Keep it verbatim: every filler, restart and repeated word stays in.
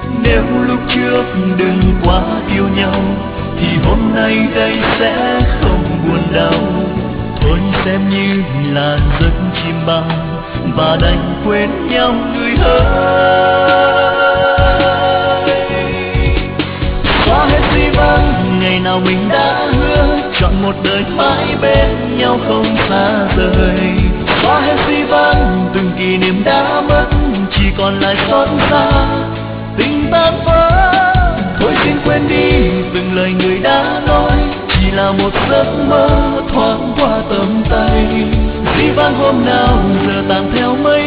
Nếu lúc trước đừng quá yêu nhau thì hôm nay đây sẽ không buồn đau. Thôi xem như là giấc chim bao và đành quên nhau người ơi. Xóa hết dĩ vãng ngày nào mình đã hứa, chọn một đời mãi bên nhau không xa rời. Xóa hết dĩ vãng từng kỷ niệm đã mất, chỉ còn lại xót xa tình tan vỡ. Thôi xin quên đi từng lời người đã nói, chỉ là một giấc mơ thoáng qua tầm tay. Dĩ vãng hôm nào giờ tàn theo mây